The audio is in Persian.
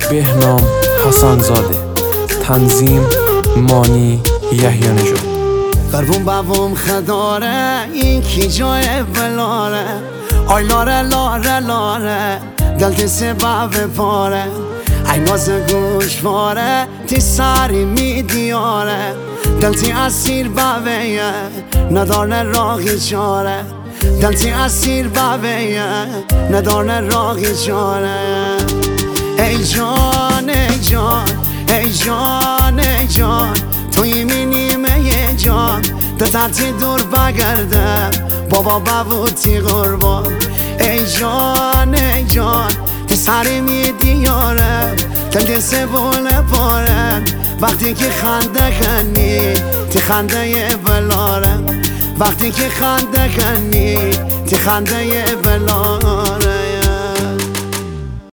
بهنام حسن‌زاده، تنظیم مانی یحیی نژاد. قربون بابام خداره این کی جای بلاره، آی لاره لاره لاره دل سبب پاره، ای ناز گوشواره تی سری میدیاره، دل تی اسیر بابیه نداره راهی چاره، دل تی اسیر بابیه نداره راهی چاره. ای جان ای جان ای جان ای جان توی نیمه جان دتاتی دور بگردم بابا بابوتی قربان. ای جان ای جان تی سری میدیارم دل سبوله پارم، وقتی که خنده کنی تی خنده بلارم، وقتی که خنده کنی تی خنده بلارم.